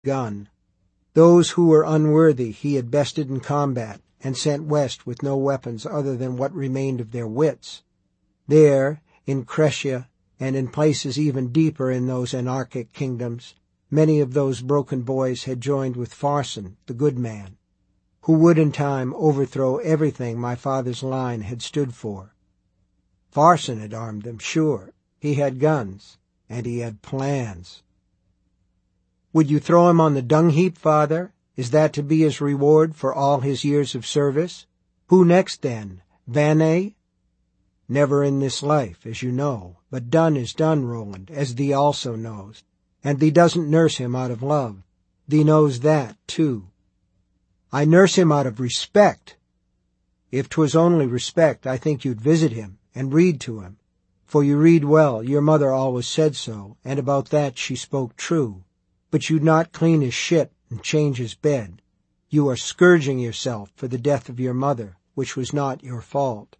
gun. Those who were unworthy he had bested in combat and sent west with no weapons other than what remained of their wits. There, in Kreshia, and in places even deeper in those anarchic kingdoms, many of those broken boys had joined with Farson, the good man, who would in time overthrow everything my father's line had stood for. Farson had armed them, sure. He had guns, and he had plans. Would you throw him on the dung heap, Father? Is that to be his reward for all his years of service? Who next, then? Vannet? Never in this life, as you know. But done is done, Roland, as thee also knows. And thee doesn't nurse him out of love. Thee knows that, too. I nurse him out of respect. If 'twas only respect, I think you'd visit him and read to him. For you read well, your mother always said so, and about that she spoke true. But you'd not clean his shit and change his bed. You are scourging yourself for the death of your mother, which was not your fault.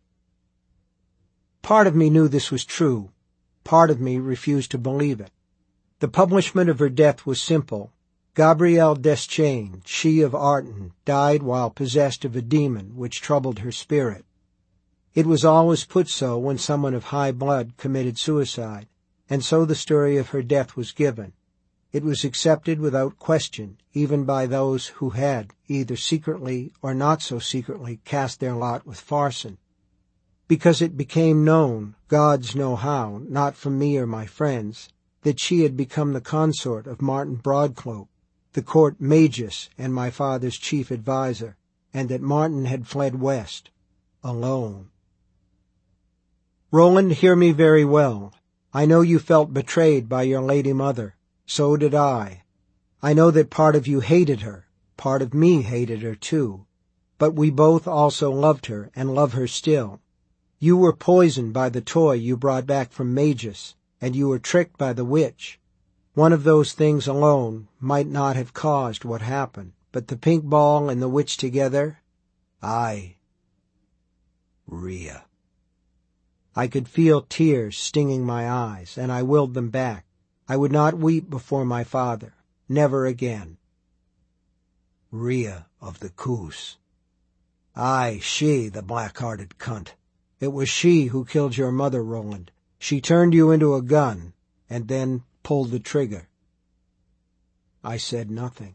Part of me knew this was true. Part of me refused to believe it. The publishment of her death was simple. Gabrielle Deschaines, she of Arton, died while possessed of a demon which troubled her spirit. It was always put so when someone of high blood committed suicide, and so the story of her death was given. It was accepted without question, even by those who had, either secretly or not so secretly, cast their lot with Farson. Because it became known, gods know how, not from me or my friends, that she had become the consort of Martin Broadcloak, the court magus and my father's chief adviser, and that Martin had fled west, alone. Roland, hear me very well. I know you felt betrayed by your lady mother. So did I. I know that part of you hated her. Part of me hated her, too. But we both also loved her, and love her still. You were poisoned by the toy you brought back from Magus, and you were tricked by the witch. One of those things alone might not have caused what happened, but the pink ball and the witch together, aye. Rhea. I could feel tears stinging my eyes, and I willed them back. I would not weep before my father, never again. Rhea of the Koos. Aye, she, the black-hearted cunt. It was she who killed your mother, Roland. She turned you into a gun, and then pulled the trigger. I said nothing.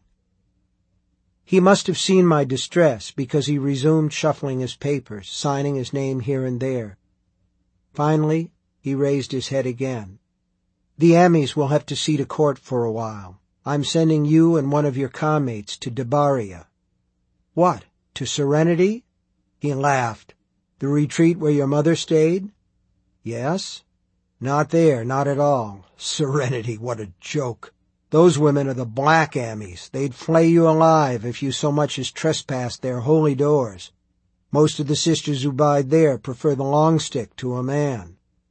He must have seen my distress, because he resumed shuffling his papers, signing his name here and there. Finally, he raised his head again. The Amis will have to see to court for a while. I'm sending you and one of your commates to Debaria. What, to Serenity? He laughed. The retreat where your mother stayed? Yes? Not there, not at all. Serenity, what a joke. Those women are the black Amis. They'd flay you alive if you so much as trespassed their holy doors. Most of the sisters who bide there prefer the long stick to a man.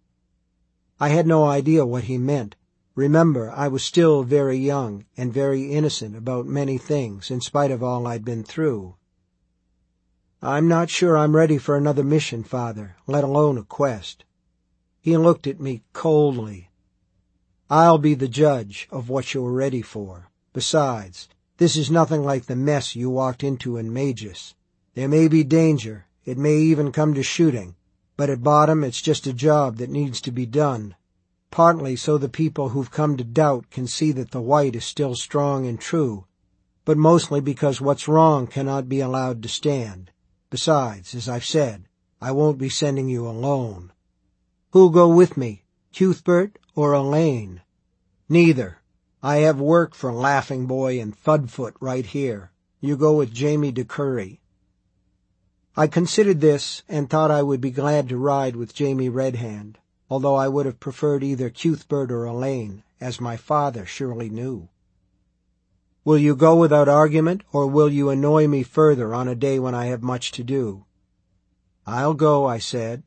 I had no idea what he meant. Remember, I was still very young and very innocent about many things, in spite of all I'd been through. I'm not sure I'm ready for another mission, Father, let alone a quest. He looked at me coldly. I'll be the judge of what you're ready for. Besides, this is nothing like the mess you walked into in Magus. There may be danger, it may even come to shooting, but at bottom it's just a job that needs to be done. Partly so the people who've come to doubt can see that the white is still strong and true, but mostly because what's wrong cannot be allowed to stand. Besides, as I've said, I won't be sending you alone. Who'll go with me, Cuthbert or Elaine? Neither. I have work for Laughing Boy and Thudfoot right here. You go with Jamie de Curry. I considered this and thought I would be glad to ride with Jamie Redhand, although I would have preferred either Cuthbert or Elaine, as my father surely knew. Will you go without argument, or will you annoy me further on a day when I have much to do? I'll go, I said.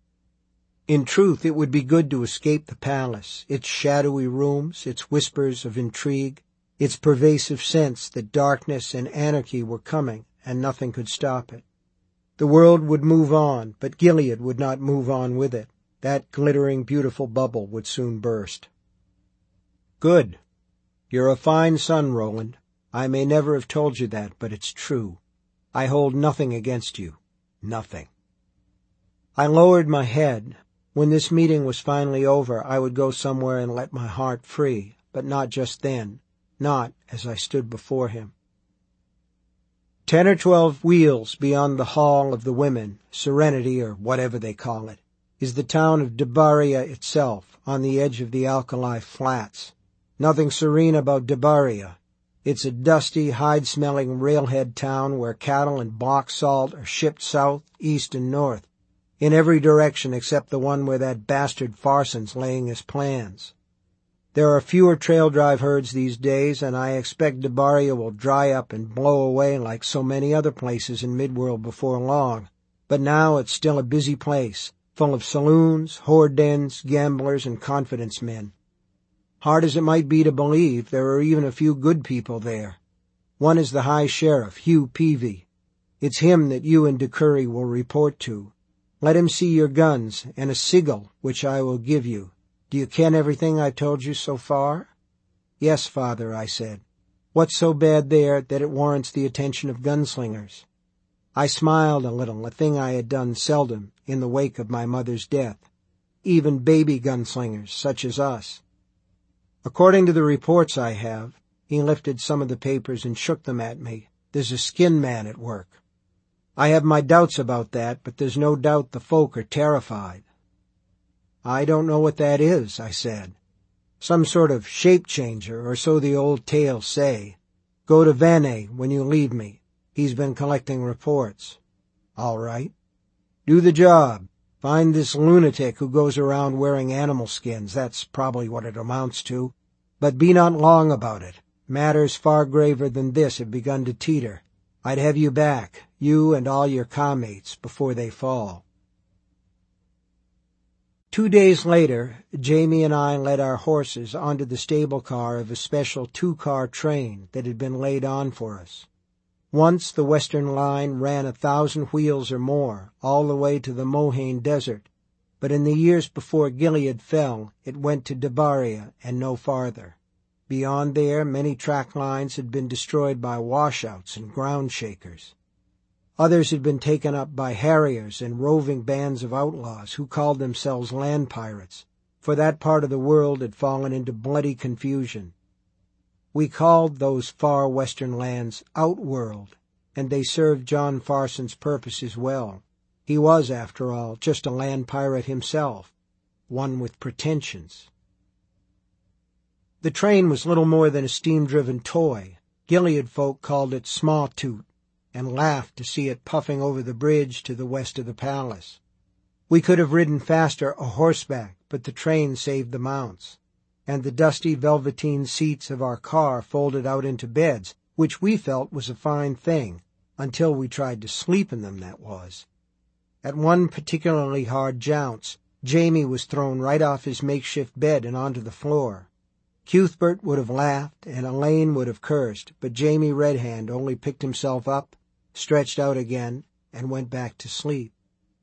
In truth, it would be good to escape the palace, its shadowy rooms, its whispers of intrigue, its pervasive sense that darkness and anarchy were coming, and nothing could stop it. The world would move on, but Gilead would not move on with it. That glittering, beautiful bubble would soon burst. Good. You're a fine son, Roland. I may never have told you that, but it's true. I hold nothing against you. Nothing." I lowered my head. When this meeting was finally over, I would go somewhere and let my heart free, but not just then, not as I stood before him. 10 or 12 wheels beyond the Hall of the Women, Serenity or whatever they call it, is the town of Debaria itself, on the edge of the Alkali Flats. Nothing serene about Debaria. It's a dusty, hide-smelling railhead town where cattle and block salt are shipped south, east, and north, in every direction except the one where that bastard Farson's laying his plans. There are fewer trail drive herds these days, and I expect Debaria will dry up and blow away like so many other places in Midworld before long. But now it's still a busy place, full of saloons, whore dens, gamblers, and confidence men. Hard as it might be to believe, there are even a few good people there. One is the High Sheriff, Hugh Peavy. It's him that you and DeCurry will report to. Let him see your guns and a sigil, which I will give you. Do you ken everything I've told you so far?" "Yes, Father," I said. "What's so bad there that it warrants the attention of gunslingers?" I smiled a little, a thing I had done seldom in the wake of my mother's death. Even baby gunslingers, such as us. "According to the reports I have," he lifted some of the papers and shook them at me, "there's a skin man at work. I have my doubts about that, but there's no doubt the folk are terrified." "I don't know what that is," I said. "Some sort of shape-changer, or so the old tales say. Go to Vanne when you leave me. He's been collecting reports." "All right." "Do the job. Find this lunatic who goes around wearing animal skins. That's probably what it amounts to. But be not long about it. Matters far graver than this have begun to teeter. I'd have you back, you and all your commates, before they fall." 2 days later, Jamie and I led our horses onto the stable car of a special 2-car train that had been laid on for us. Once the Western Line ran 1,000 wheels or more, all the way to the Mohaine Desert, but in the years before Gilead fell, it went to Debaria and no farther. Beyond there, many track lines had been destroyed by washouts and ground shakers. Others had been taken up by harriers and roving bands of outlaws who called themselves land pirates, for that part of the world had fallen into bloody confusion. We called those far western lands Outworld, and they served John Farson's purposes well. He was, after all, just a land pirate himself, one with pretensions. The train was little more than a steam-driven toy. Gilead folk called it Smawtoot, and laughed to see it puffing over the bridge to the west of the palace. We could have ridden faster a horseback, but the train saved the mounts, and the dusty velveteen seats of our car folded out into beds, which we felt was a fine thing, until we tried to sleep in them, that was. At one particularly hard jounce, Jamie was thrown right off his makeshift bed and onto the floor. Cuthbert would have laughed, and Elaine would have cursed, but Jamie Redhand only picked himself up, stretched out again, and went back to sleep.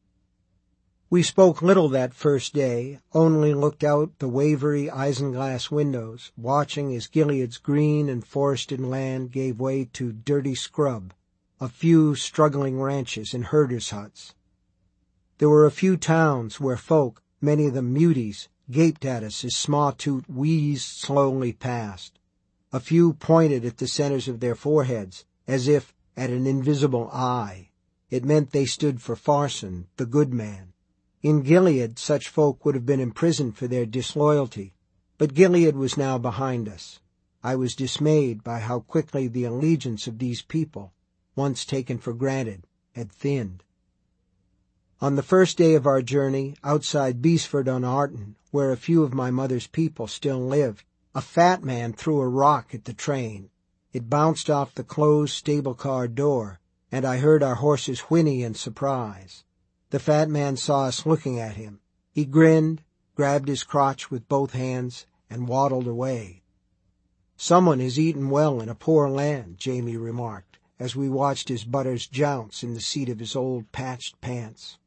We spoke little that first day, only looked out the wavery isinglass windows, watching as Gilead's green and forested land gave way to dirty scrub, a few struggling ranches and herders' huts. There were a few towns where folk, many of them muties, gaped at us as Smawtoot wheezed slowly past. A few pointed at the centers of their foreheads, as if at an invisible eye. It meant they stood for Farson, the good man. In Gilead, such folk would have been imprisoned for their disloyalty, but Gilead was now behind us. I was dismayed by how quickly the allegiance of these people, once taken for granted, had thinned. On the first day of our journey, outside Beesford-on-Arton, where a few of my mother's people still lived, a fat man threw a rock at the train. It bounced off the closed stable-car door, and I heard our horses whinny in surprise. The fat man saw us looking at him. He grinned, grabbed his crotch with both hands, and waddled away. "Someone has eaten well in a poor land," Jamie remarked, as we watched his butters jounce in the seat of his old patched pants.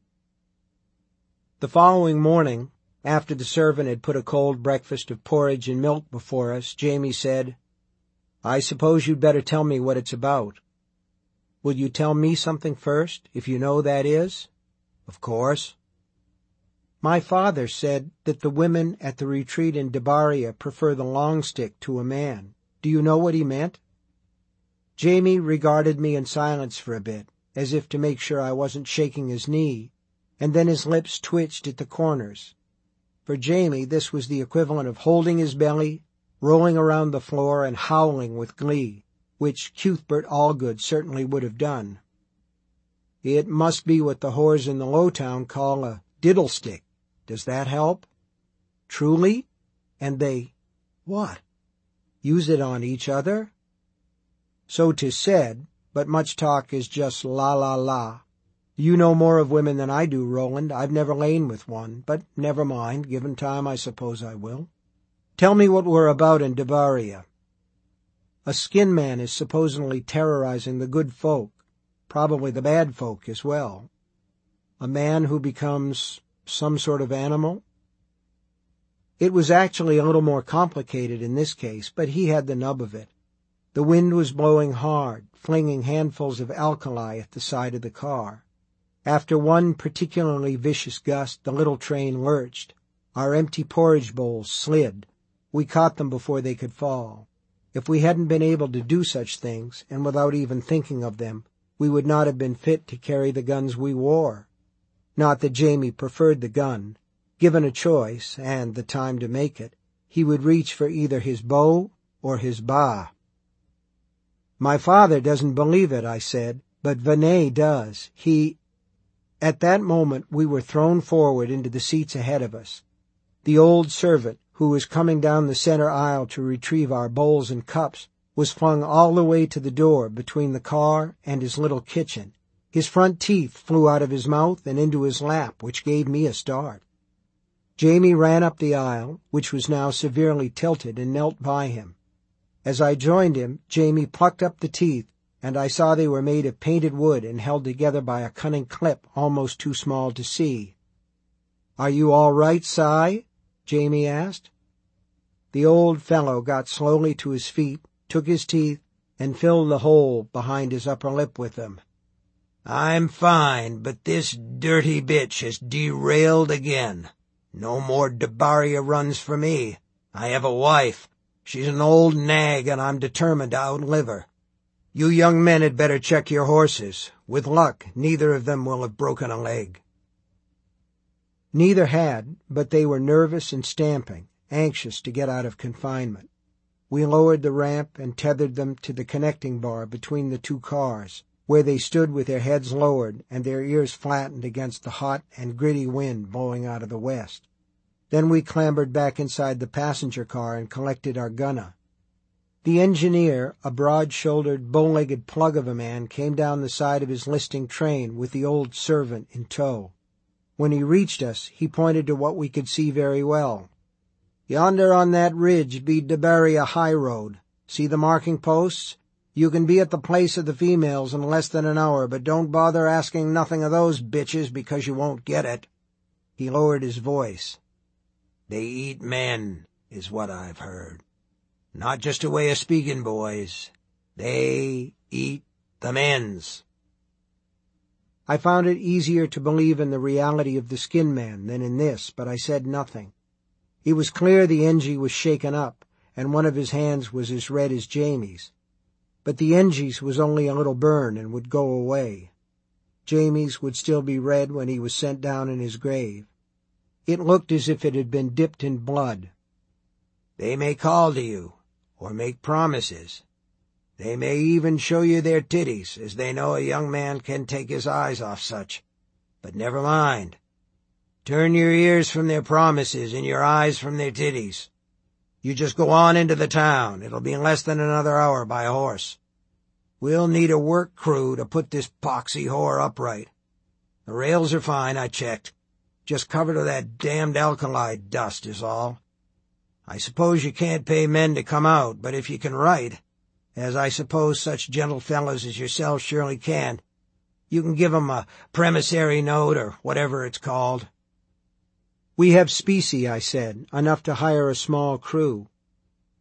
The following morning, after the servant had put a cold breakfast of porridge and milk before us, Jamie said, I suppose you'd better tell me what it's about. Will you tell me something first, if you know that is? Of course. My father said that the women at the retreat in Dabaria prefer the long stick to a man. Do you know what he meant? Jamie regarded me in silence for a bit, as if to make sure I wasn't shaking his knee, and then his lips twitched at the corners. For Jamie, this was the equivalent of holding his belly, rolling around the floor, and howling with glee, which Cuthbert Allgood certainly would have done. It must be what the whores in the Lowtown call a diddlestick. Does that help? Truly? And they— what? Use it on each other? So 'tis said, but much talk is just la. You know more of women than I do, Roland. I've never lain with one, but never mind. Given time, I suppose I will. Tell me what we're about in Dabaria. A skin man is supposedly terrorizing the good folk, probably the bad folk as well. A man who becomes some sort of animal? It was actually a little more complicated in this case, but he had the nub of it. The wind was blowing hard, flinging handfuls of alkali at the side of the car. After one particularly vicious gust, the little train lurched. Our empty porridge bowls slid. We caught them before they could fall. If we hadn't been able to do such things, and without even thinking of them, we would not have been fit to carry the guns we wore. Not that Jamie preferred the gun. Given a choice, and the time to make it, he would reach for either his bow or his ba. My father doesn't believe it, I said, but Vinay does. At that moment we were thrown forward into the seats ahead of us. The old servant, who was coming down the center aisle to retrieve our bowls and cups, was flung all the way to the door between the car and his little kitchen. His front teeth flew out of his mouth and into his lap, which gave me a start. Jamie ran up the aisle, which was now severely tilted, and knelt by him. As I joined him, Jamie plucked up the teeth, and I saw they were made of painted wood and held together by a cunning clip almost too small to see. "Are you all right, Si?" Jamie asked. The old fellow got slowly to his feet, took his teeth, and filled the hole behind his upper lip with them. "I'm fine, but this dirty bitch has derailed again. No more Dabaria runs for me. I have a wife. She's an old nag, and I'm determined to outlive her. You young men had better check your horses. With luck, neither of them will have broken a leg." Neither had, but they were nervous and stamping, anxious to get out of confinement. We lowered the ramp and tethered them to the connecting bar between the two cars, where they stood with their heads lowered and their ears flattened against the hot and gritty wind blowing out of the west. Then we clambered back inside the passenger car and collected our gunna. The engineer, a broad-shouldered, bow-legged plug of a man, came down the side of his listing train with the old servant in tow. When he reached us, he pointed to what we could see very well. "Yonder on that ridge be Dabaria High Road. See the marking posts? You can be at the place of the females in less than an hour, but don't bother asking nothing of those bitches because you won't get it." He lowered his voice. "They eat men, is what I've heard. Not just a way of speaking, boys. They eat the men's." I found it easier to believe in the reality of the skin man than in this, but I said nothing. It was clear the Engie was shaken up, and one of his hands was as red as Jamie's. But the Engie's was only a little burn and would go away. Jamie's would still be red when he was sent down in his grave. It looked as if it had been dipped in blood. "They may call to you, or make promises. They may even show you their titties, as they know a young man can take his eyes off such. But never mind. Turn your ears from their promises and your eyes from their titties. You just go on into the town. It'll be in less than another hour by horse. We'll need a work crew to put this poxy whore upright. The rails are fine, I checked. Just covered with that damned alkali dust is all. I suppose you can't pay men to come out, but if you can write, as I suppose such gentle fellows as yourself surely can, you can give 'em a promissory note or whatever it's called." "We have specie," I said, "enough to hire a small crew."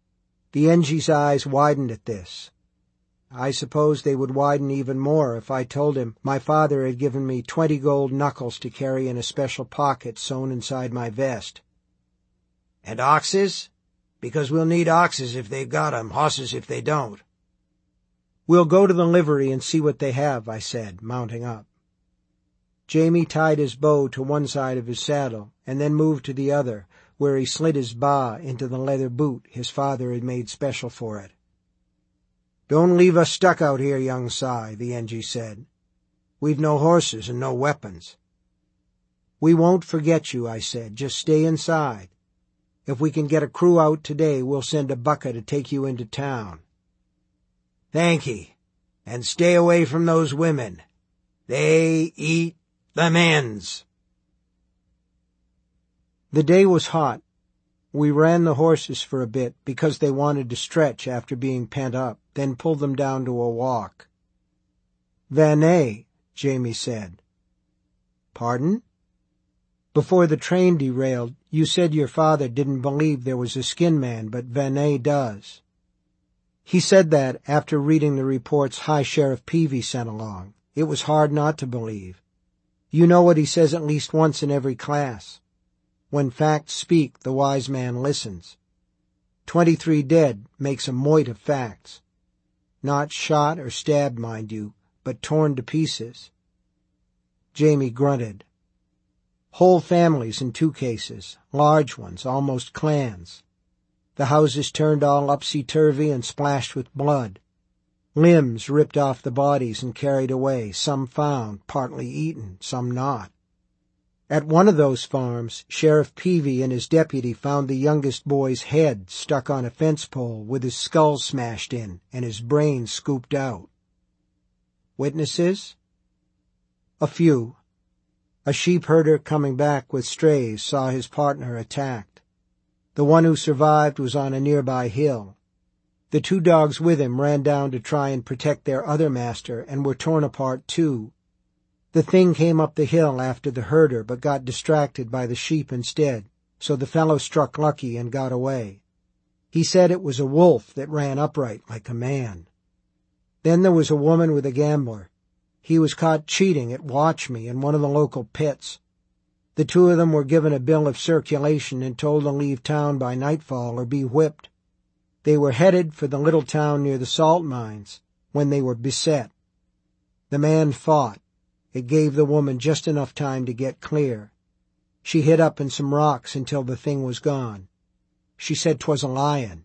The NG's eyes widened at this. I suppose they would widen even more if I told him my father had given me 20 gold knuckles to carry in a special pocket sewn inside my vest. And oxes? Because we'll need oxes if they've got 'em, hosses if they don't. We'll go to the livery and see what they have, I said, mounting up. Jamie tied his bow to one side of his saddle and then moved to the other, where he slid his ba into the leather boot his father had made special for it. Don't leave us stuck out here, young Si, the NG said. We've no horses and no weapons. We won't forget you, I said. Just stay inside. If we can get a crew out today, we'll send a bucka to take you into town. Thank ye, and stay away from those women. They eat the men's. The day was hot. We ran the horses for a bit because they wanted to stretch after being pent up, then pulled them down to a walk. Vannet, Jamie said. Pardon? Before the train derailed, you said your father didn't believe there was a skin man, but Vannet does. He said that after reading the reports High Sheriff Peavy sent along. It was hard not to believe. You know what he says at least once in every class. When facts speak, the wise man listens. 23 dead makes a moit of facts. Not shot or stabbed, mind you, but torn to pieces. Jamie grunted. Whole families in 2 cases, large ones, almost clans. The houses turned all upsy-turvy and splashed with blood. Limbs ripped off the bodies and carried away, some found, partly eaten, some not. At one of those farms, Sheriff Peavy and his deputy found the youngest boy's head stuck on a fence pole with his skull smashed in and his brain scooped out. Witnesses? A few. A sheep herder coming back with strays saw his partner attacked. The one who survived was on a nearby hill. The 2 dogs with him ran down to try and protect their other master and were torn apart too. The thing came up the hill after the herder but got distracted by the sheep instead, so the fellow struck lucky and got away. He said it was a wolf that ran upright like a man. Then there was a woman with a gambler. He was caught cheating at Watch Me in one of the local pits. The 2 of them were given a bill of circulation and told to leave town by nightfall or be whipped. They were headed for the little town near the salt mines when they were beset. The man fought. It gave the woman just enough time to get clear. She hid up in some rocks until the thing was gone. She said 'twas a lion.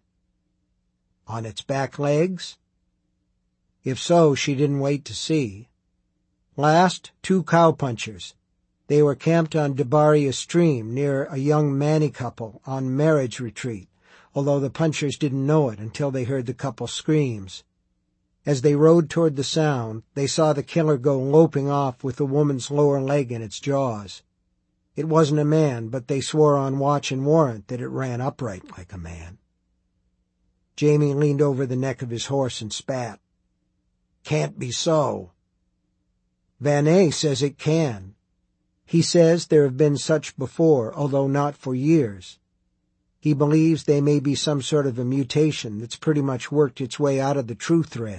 On its back legs? If so, she didn't wait to see. Last, 2 cowpunchers. They were camped on Debaria Stream near a young Manny couple on marriage retreat, although the punchers didn't know it until they heard the couple's screams. As they rode toward the sound, they saw the killer go loping off with the woman's lower leg in its jaws. It wasn't a man, but they swore on watch and warrant that it ran upright like a man. Jamie leaned over the neck of his horse and spat. Can't be so. Vannet says it can. He says there have been such before, although not for years. He believes they may be some sort of a mutation that's pretty much worked its way out of the true thread.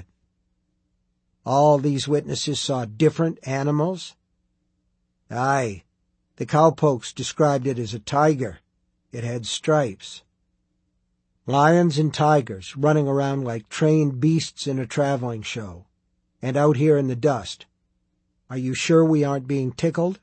All these witnesses saw different animals? Aye, the cowpokes described it as a tiger. It had stripes. Lions and tigers running around like trained beasts in a traveling show. And out here in the dust. Are you sure we aren't being tickled?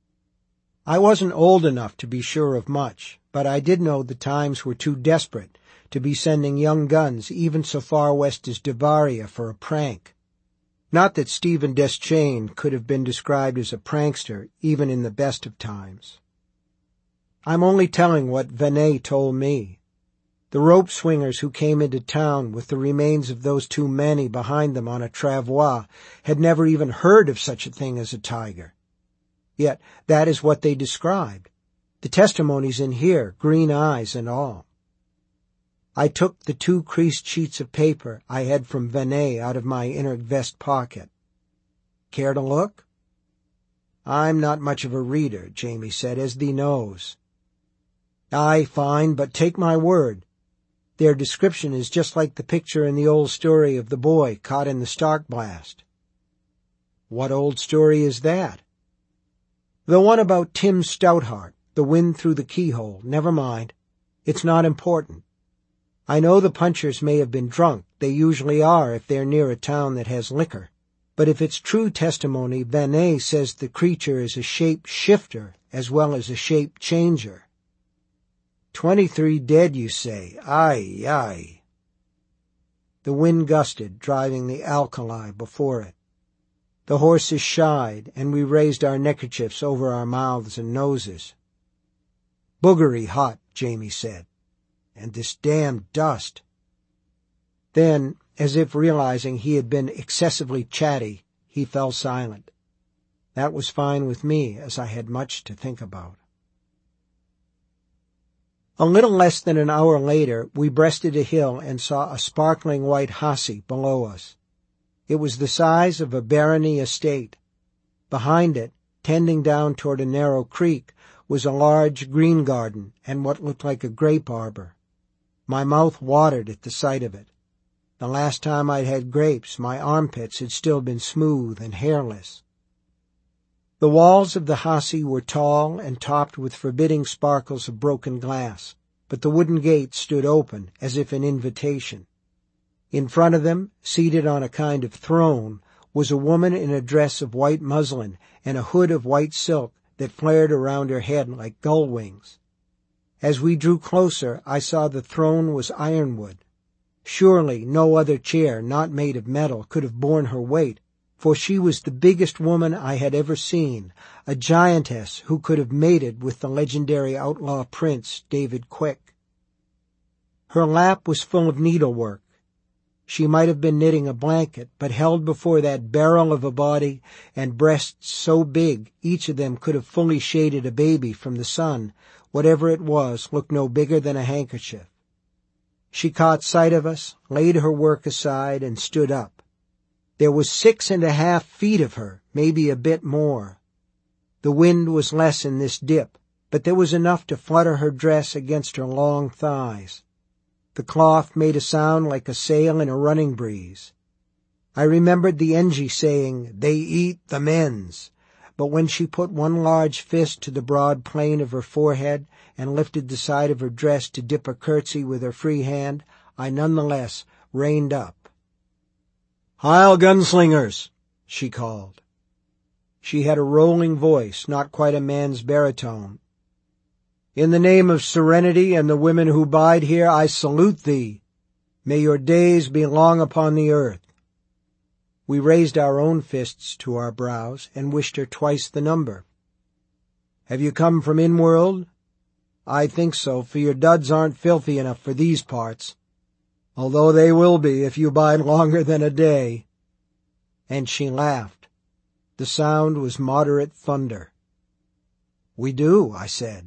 I wasn't old enough to be sure of much, but I did know the times were too desperate to be sending young guns even so far west as Debaria for a prank. Not that Stephen Deschain could have been described as a prankster even in the best of times. I'm only telling what Vannet told me. The rope swingers who came into town with the remains of those 2 Manny behind them on a travois had never even heard of such a thing as a tiger. Yet that is what they described. The testimony's in here, green eyes and all. I took the 2 creased sheets of paper I had from Vannet out of my inner vest pocket. Care to look? I'm not much of a reader, Jamie said, as thee knows. Aye, fine, but take my word. Their description is just like the picture in the old story of the boy caught in the Stark blast." "What old story is that?" "The one about Tim Stoutheart, the wind through the keyhole. Never mind. It's not important. I know the punchers may have been drunk. They usually are if they're near a town that has liquor. But if it's true testimony, Benet says the creature is a shape shifter as well as a shape changer." 23 dead, you say? Aye, aye. The wind gusted, driving the alkali before it. The horses shied, and we raised our neckerchiefs over our mouths and noses. "Boogery hot," Jamie said. "And this damned dust." Then, as if realizing he had been excessively chatty, he fell silent. That was fine with me, as I had much to think about. A little less than an hour later, we breasted a hill and saw a sparkling white hassie below us. It was the size of a barony estate. Behind it, tending down toward a narrow creek, was a large green garden and what looked like a grape arbor. My mouth watered at the sight of it. The last time I'd had grapes, my armpits had still been smooth and hairless. The walls of the hassie were tall and topped with forbidding sparkles of broken glass, but the wooden gate stood open as if an invitation. In front of them, seated on a kind of throne, was a woman in a dress of white muslin and a hood of white silk that flared around her head like gull wings. As we drew closer, I saw the throne was ironwood. Surely no other chair, not made of metal, could have borne her weight, for she was the biggest woman I had ever seen, a giantess who could have mated with the legendary outlaw prince David Quick. Her lap was full of needlework. She might have been knitting a blanket, but held before that barrel of a body and breasts so big each of them could have fully shaded a baby from the sun, whatever it was looked no bigger than a handkerchief. She caught sight of us, laid her work aside, and stood up. There was 6.5 feet of her, maybe a bit more. The wind was less in this dip, but there was enough to flutter her dress against her long thighs. The cloth made a sound like a sail in a running breeze. I remembered the Engie saying, "They eat the men's," but when she put one large fist to the broad plane of her forehead and lifted the side of her dress to dip a curtsy with her free hand, I nonetheless reined up. "Heil, gunslingers!" she called. She had a rolling voice, not quite a man's baritone. "In the name of serenity and the women who bide here, I salute thee. May your days be long upon the earth." We raised our own fists to our brows and wished her twice the number. "Have you come from in-world?" "I think so, for your duds aren't filthy enough for these parts. Although they will be if you bide longer than a day." And she laughed. The sound was moderate thunder. "We do," I said.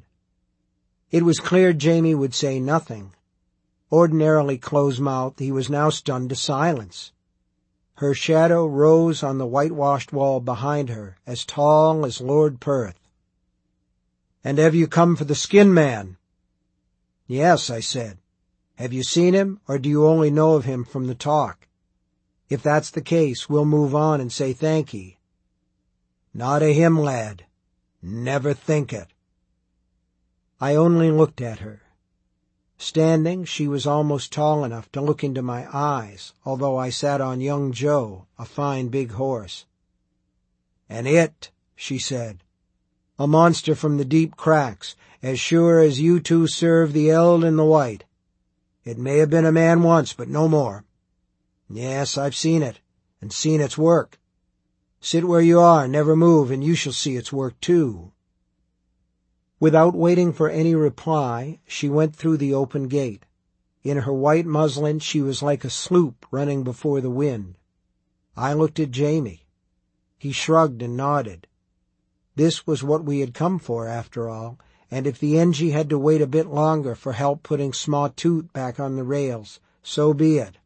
It was clear Jamie would say nothing. Ordinarily close-mouthed, he was now stunned to silence. Her shadow rose on the whitewashed wall behind her, as tall as Lord Perth. "And have you come for the skin man?" "Yes," I said. "Have you seen him, or do you only know of him from the talk? If that's the case, we'll move on and say thank ye." "Not a him, lad. Never think it." I only looked at her. Standing, she was almost tall enough to look into my eyes, although I sat on young Joe, a fine big horse. "And it," she said, "a monster from the deep cracks, as sure as you two serve the eld and the white. It may have been a man once, but no more. Yes, I've seen it, and seen its work. Sit where you are, never move, and you shall see its work too." Without waiting for any reply, she went through the open gate. In her white muslin, she was like a sloop running before the wind. I looked at Jamie. He shrugged and nodded. This was what we had come for, after all, and if the Engie had to wait a bit longer for help putting Smaw-Toot back on the rails, so be it.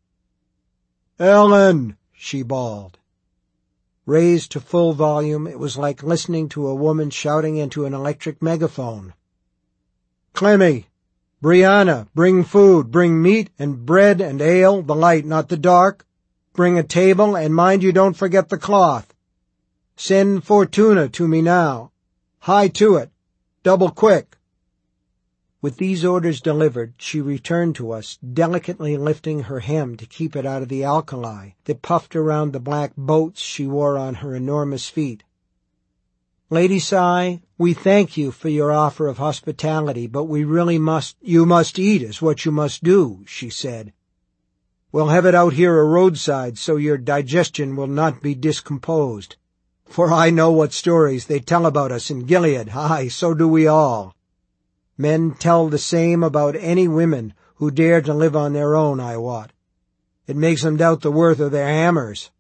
"Ellen!" she bawled. Raised to full volume, it was like listening to a woman shouting into an electric megaphone. "Clemmy, Brianna, bring food, bring meat and bread and ale, the light, not the dark. Bring a table, and mind you don't forget the cloth. Send Fortuna to me now. Hie to it. Double quick." With these orders delivered, she returned to us, delicately lifting her hem to keep it out of the alkali that puffed around the black boats she wore on her enormous feet. "Lady Sai, we thank you for your offer of hospitality, but we really you must eat is what you must do," she said. "We'll have it out here a roadside so your digestion will not be discomposed. For I know what stories they tell about us in Gilead, aye, so do we all. Men tell the same about any women who dare to live on their own, I wot. It makes them doubt the worth of their hammers."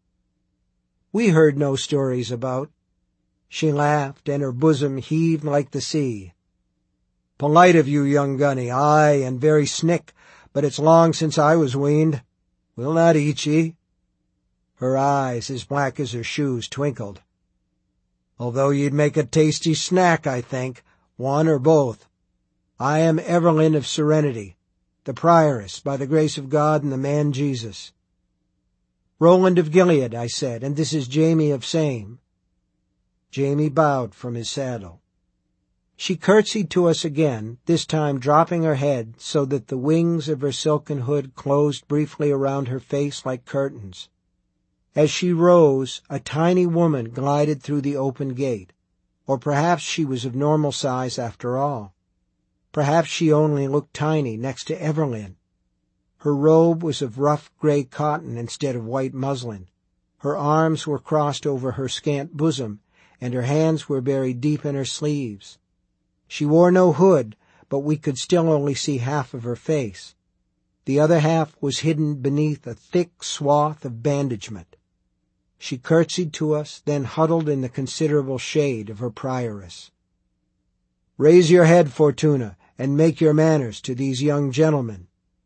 "We heard no stories about." She laughed, and her bosom heaved like the sea. "Polite of you, young gunny, aye, and very snick, but it's long since I was weaned. We'll not eat ye." Her eyes, as black as her shoes, twinkled. "Although you'd make a tasty snack, I think, one or both. I am Evelyn of Serenity, the prioress, by the grace of God and the man Jesus." "Roland of Gilead," I said, "and this is Jamie of Same." Jamie bowed from his saddle. She curtsied to us again, this time dropping her head so that the wings of her silken hood closed briefly around her face like curtains. As she rose, a tiny woman glided through the open gate. Or perhaps she was of normal size after all. Perhaps she only looked tiny next to Evelyn. Her robe was of rough gray cotton instead of white muslin. Her arms were crossed over her scant bosom, and her hands were buried deep in her sleeves. She wore no hood, but we could still only see half of her face. The other half was hidden beneath a thick swath of bandagement. She curtsied to us, then huddled in the considerable shade of her prioress. "Raise your head, Fortuna, and make your manners to these young gentlemen."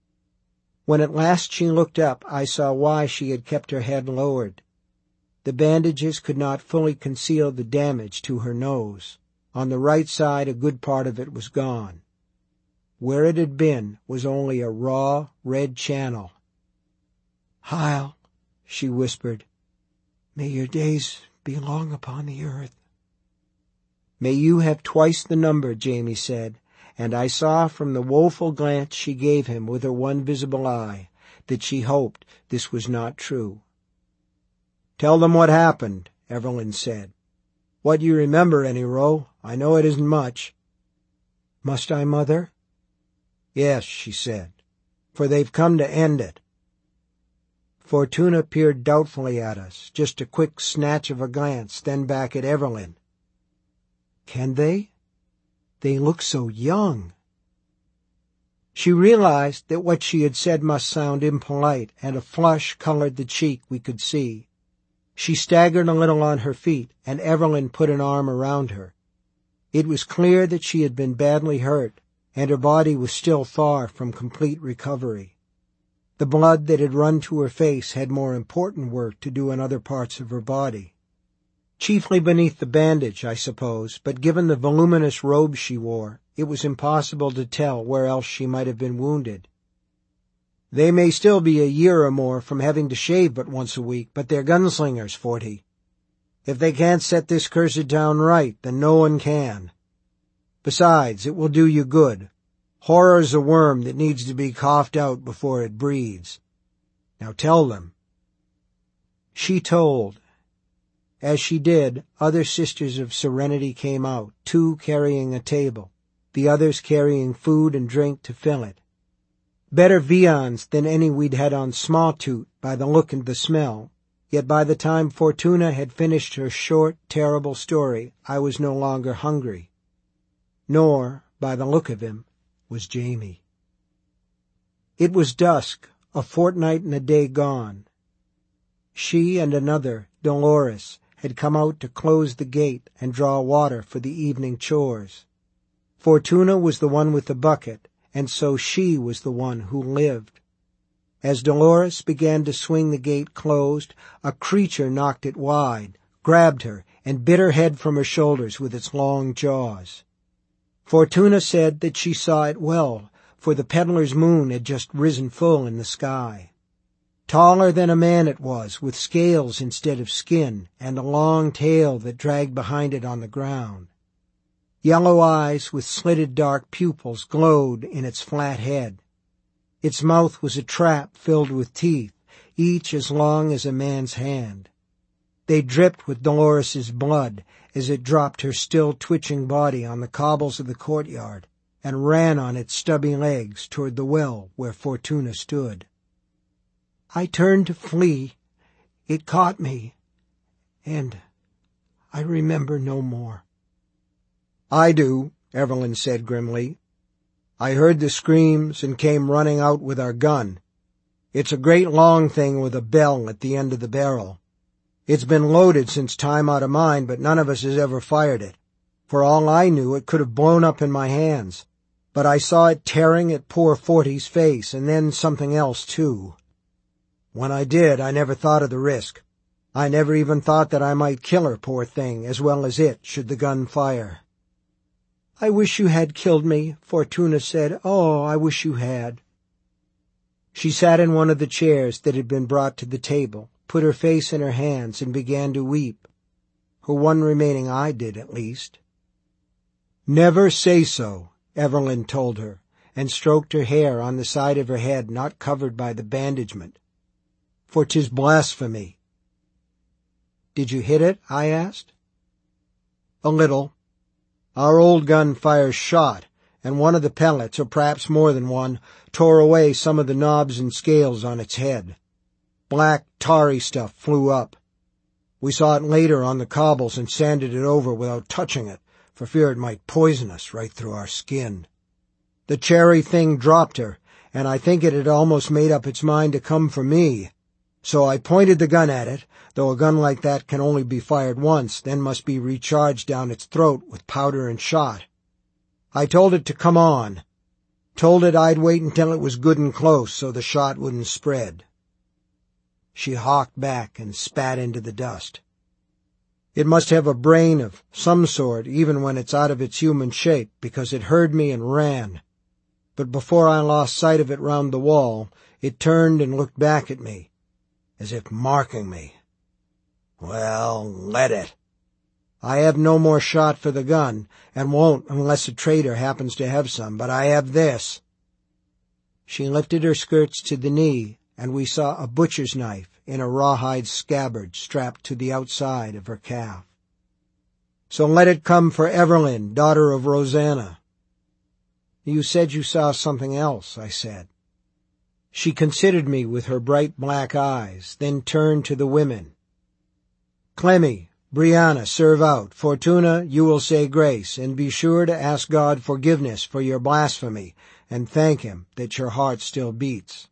When at last she looked up, I saw why she had kept her head lowered. The bandages could not fully conceal the damage to her nose. On the right side, a good part of it was gone. Where it had been was only a raw, red channel. "Heil," she whispered. "May your days be long upon the earth." "May you have twice the number," Jamie said, and I saw from the woeful glance she gave him with her one visible eye that she hoped this was not true. "Tell them what happened," Evelyn said. "What you remember, any row. I know it isn't much." "Must I, Mother?" "Yes," she said, "for they've come to end it." Fortuna peered doubtfully at us, just a quick snatch of a glance, then back at Evelyn. "Can they? They look so young." She realized that what she had said must sound impolite, and a flush colored the cheek we could see. She staggered a little on her feet, and Evelyn put an arm around her. It was clear that she had been badly hurt, and her body was still far from complete recovery. The blood that had run to her face had more important work to do in other parts of her body. Chiefly beneath the bandage, I suppose, but given the voluminous robe she wore, it was impossible to tell where else she might have been wounded. "They may still be a year or more from having to shave but once a week, but they're gunslingers, Forty. If they can't set this cursed town right, then no one can. Besides, it will do you good. Horror's a worm that needs to be coughed out before it breeds. Now tell them." She told. As she did, other sisters of Serenity came out, 2 carrying a table, the others carrying food and drink to fill it. Better viands than any we'd had on Smalltooth by the look and the smell, yet by the time Fortuna had finished her short, terrible story, I was no longer hungry. Nor, by the look of him, was Jamie. It was dusk, a fortnight and a day gone. She and another, Dolores, had come out to close the gate and draw water for the evening chores. Fortuna was the one with the bucket, and so she was the one who lived. As Dolores began to swing the gate closed, a creature knocked it wide, grabbed her, and bit her head from her shoulders with its long jaws. Fortuna said that she saw it well, for the peddler's moon had just risen full in the sky. Taller than a man it was, with scales instead of skin, and a long tail that dragged behind it on the ground. Yellow eyes with slitted dark pupils glowed in its flat head. Its mouth was a trap filled with teeth, each as long as a man's hand. They dripped with Dolores's blood as it dropped her still twitching body on the cobbles of the courtyard and ran on its stubby legs toward the well where Fortuna stood. I turned to flee. It caught me, and I remember no more. I do, Evelyn said grimly. I heard the screams and came running out with our gun. It's a great long thing with a bell at the end of the barrel. It's been loaded since time out of mind, but none of us has ever fired it. For all I knew, it could have blown up in my hands. But I saw it tearing at poor Forty's face, and then something else, too. When I did, I never thought of the risk. I never even thought that I might kill her, poor thing, as well as it, should the gun fire. I wish you had killed me, Fortuna said. Oh, I wish you had. She sat in one of the chairs that had been brought to the table, put her face in her hands, and began to weep. Her one remaining eye did, at least. Never say so, Evelyn told her, and stroked her hair on the side of her head not covered by the bandagement. For 'tis blasphemy. Did you hit it? I asked. A little. Our old gun fires shot, and one of the pellets, or perhaps more than one, tore away some of the knobs and scales on its head. Black, tarry stuff flew up. We saw it later on the cobbles and sanded it over without touching it, for fear it might poison us right through our skin. The cherry thing dropped her, and I think it had almost made up its mind to come for me. So I pointed the gun at it, though a gun like that can only be fired once, then must be recharged down its throat with powder and shot. I told it to come on. Told it I'd wait until it was good and close so the shot wouldn't spread. She hawked back and spat into the dust. It must have a brain of some sort even when it's out of its human shape, because it heard me and ran. But before I lost sight of it round the wall, it turned and looked back at me, as if marking me. Well, let it. I have no more shot for the gun, and won't unless a traitor happens to have some, but I have this. She lifted her skirts to the knee, and we saw a butcher's knife in a rawhide scabbard strapped to the outside of her calf. So let it come for Evelyn, daughter of Rosanna. You said you saw something else, I said. She considered me with her bright black eyes, then turned to the women. Clemmy, Brianna, serve out. Fortuna, you will say grace, and be sure to ask God forgiveness for your blasphemy, and thank Him that your heart still beats.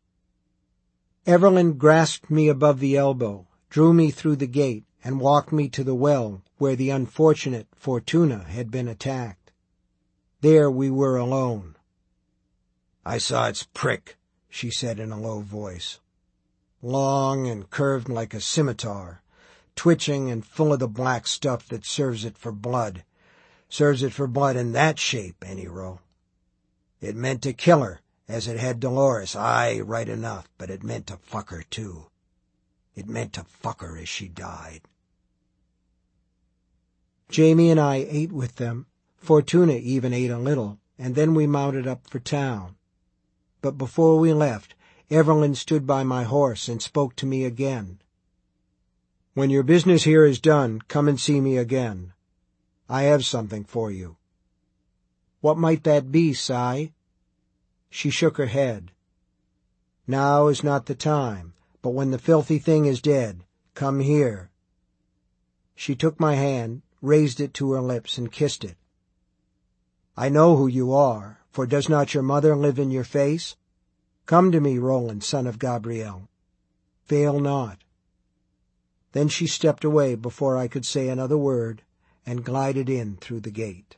Evelyn grasped me above the elbow, drew me through the gate, and walked me to the well where the unfortunate Fortuna had been attacked. There we were alone. I saw its prick, she said in a low voice. Long and curved like a scimitar, twitching and full of the black stuff that serves it for blood. Serves it for blood in that shape, anyrow. It meant to kill her, as it had Dolores. Aye, right enough, but it meant to fuck her, too. It meant to fuck her as she died. Jamie and I ate with them. Fortuna even ate a little, and then we mounted up for town. But before we left, Evelyn stood by my horse and spoke to me again. When your business here is done, come and see me again. I have something for you. What might that be, Si? She shook her head. Now is not the time, but when the filthy thing is dead, come here. She took my hand, raised it to her lips, and kissed it. I know who you are, for does not your mother live in your face? Come to me, Roland, son of Gabriel. Fail not. Then she stepped away before I could say another word, and glided in through the gate.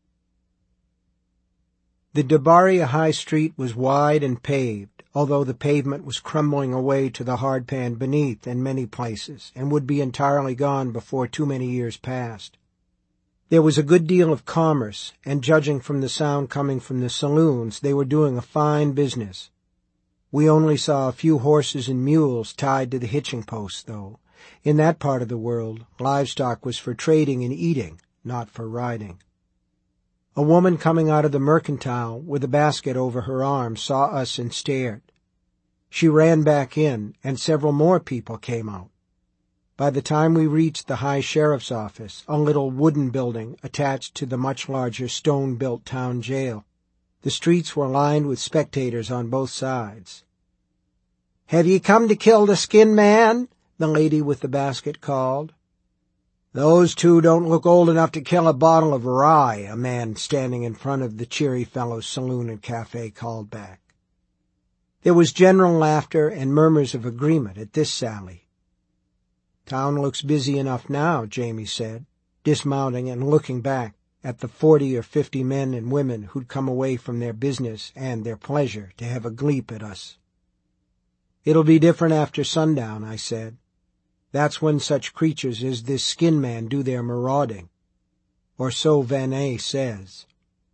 The Dabaria High Street was wide and paved, although the pavement was crumbling away to the hardpan beneath in many places, and would be entirely gone before too many years passed. There was a good deal of commerce, and judging from the sound coming from the saloons, they were doing a fine business. We only saw a few horses and mules tied to the hitching posts, though. In that part of the world, livestock was for trading and eating, not for riding. A woman coming out of the mercantile with a basket over her arm saw us and stared. She ran back in, and several more people came out. By the time we reached the High Sheriff's office, a little wooden building attached to the much larger stone-built town jail, the streets were lined with spectators on both sides. "Have ye come to kill the skin man?" the lady with the basket called. "Those two don't look old enough to kill a bottle of rye," a man standing in front of the Cheery Fellows Saloon and Cafe called back. There was general laughter and murmurs of agreement at this sally. "Town looks busy enough now," Jamie said, dismounting and looking back at the 40 or 50 men and women who'd come away from their business and their pleasure to have a gleep at us. "It'll be different after sundown," I said. "That's when such creatures as this skin man do their marauding. Or so Van A says."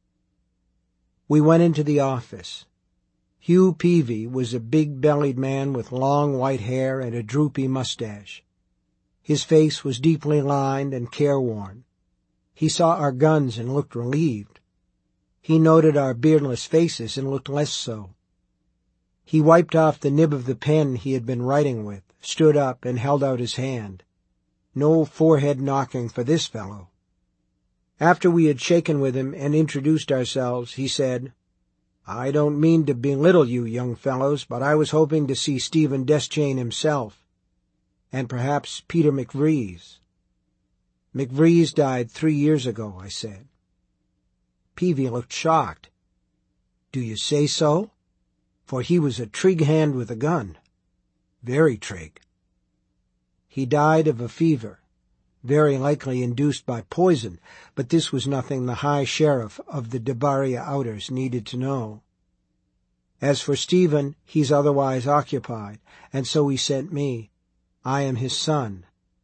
We went into the office. Hugh Peavy was a big-bellied man with long white hair and a droopy mustache. His face was deeply lined and careworn. He saw our guns and looked relieved. He noted our beardless faces and looked less so. He wiped off the nib of the pen he had been writing with, stood up, and held out his hand. No forehead knocking for this fellow. After we had shaken with him and introduced ourselves, he said, "I don't mean to belittle you young fellows, but I was hoping to see Stephen Deschain himself. And perhaps Peter McVrees." "McVrees died 3 years ago," I said. Peavy looked shocked. "Do you say so? For he was a trig hand with a gun. Very trig." "He died of a fever, very likely induced by poison, but this was nothing the High Sheriff of the Debaria Outers needed to know. As for Stephen, he's otherwise occupied, and so he sent me. I am his son."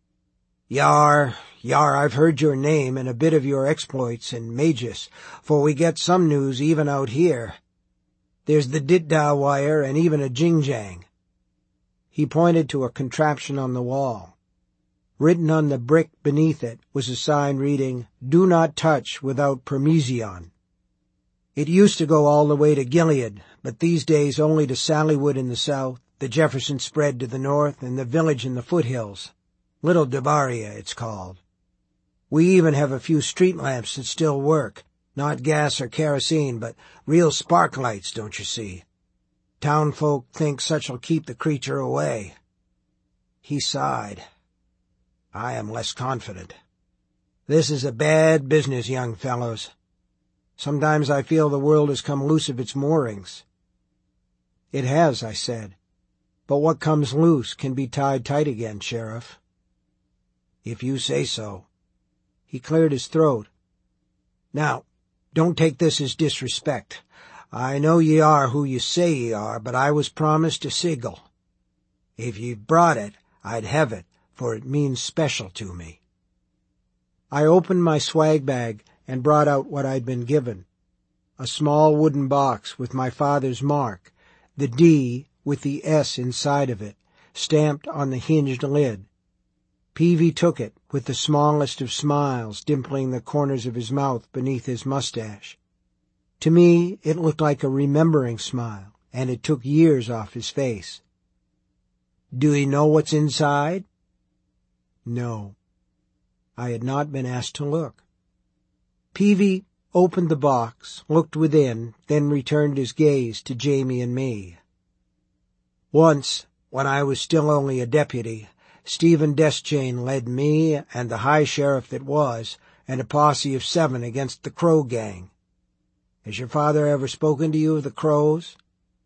Yar, I've heard your name and a bit of your exploits in Magus, for we get some news even out here. There's the Ditda wire and even a Jingjang." He pointed to a contraption on the wall. Written on the brick beneath it was a sign reading, "Do not touch without permission." It used to go all the way to Gilead, but these days only to Sallywood in the south, the Jefferson Spread to the north, and the village in the foothills. Little Debaria, it's called. We even have a few street lamps that still work, not gas or kerosene, but real spark lights, don't you see? Townfolk think such'll keep the creature away." He sighed. "I am less confident. This is a bad business, young fellows. Sometimes I feel the world has come loose of its moorings." "It has," I said. "But what comes loose can be tied tight again, Sheriff." "If you say so." He cleared his throat. "Now, don't take this as disrespect. I know ye are who you say ye are, but I was promised a sigil. If you've brought it, I'd have it, for it means special to me." I opened my swag bag and brought out what I'd been given. A small wooden box with my father's mark, the D with the S inside of it, stamped on the hinged lid. Peavy took it with the smallest of smiles dimpling the corners of his mouth beneath his mustache. To me, it looked like a remembering smile, and it took years off his face. "Do he know what's inside?" No. I had not been asked to look. Peavy opened the box, looked within, then returned his gaze to Jamie and me. "Once, when I was still only a deputy, Stephen Deschain led me and the High Sheriff that was, and a posse of 7 against the Crow gang. Has your father ever spoken to you of the Crows?"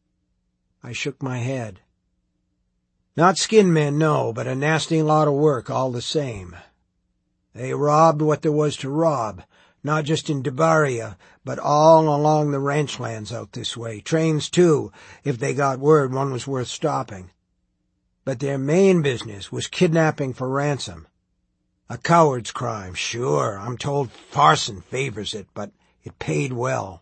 I shook my head. "Not skin men, no, but a nasty lot of work all the same. They robbed what there was to rob, not just in Debaria, but all along the ranch lands out this way, trains too, if they got word one was worth stopping. But their main business was kidnapping for ransom. A coward's crime, sure. I'm told Farson favors it, but it paid well.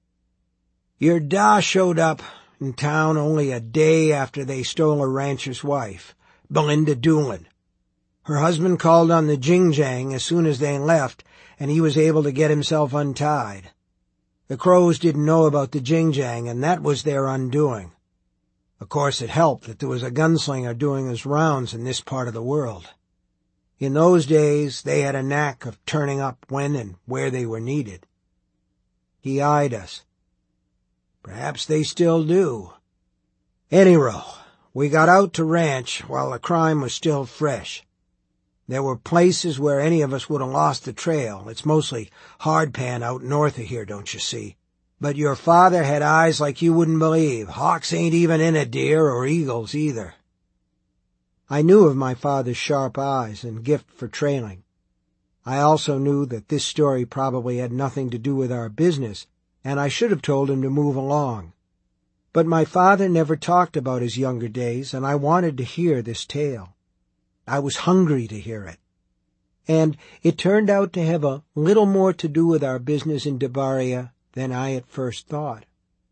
Your da showed up in town only a day after they stole a rancher's wife, Belinda Doolin. Her husband called on the Jingjang as soon as they left, and he was able to get himself untied. The Crows didn't know about the Jingjang, and that was their undoing. Of course, it helped that there was a gunslinger doing his rounds in this part of the world. In those days, they had a knack of turning up when and where they were needed. He eyed us. Perhaps they still do. Anyhow, we got out to ranch while the crime was still fresh. There were places where any of us would have lost the trail. It's mostly hardpan out north of here, don't you see? But your father had eyes like you wouldn't believe. Hawks ain't even in a deer or eagles either. I knew of my father's sharp eyes and gift for trailing. I also knew that this story probably had nothing to do with our business, and I should have told him to move along. But my father never talked about his younger days, and I wanted to hear this tale. I was hungry to hear it. And it turned out to have a little more to do with our business in Dabaria than I at first thought.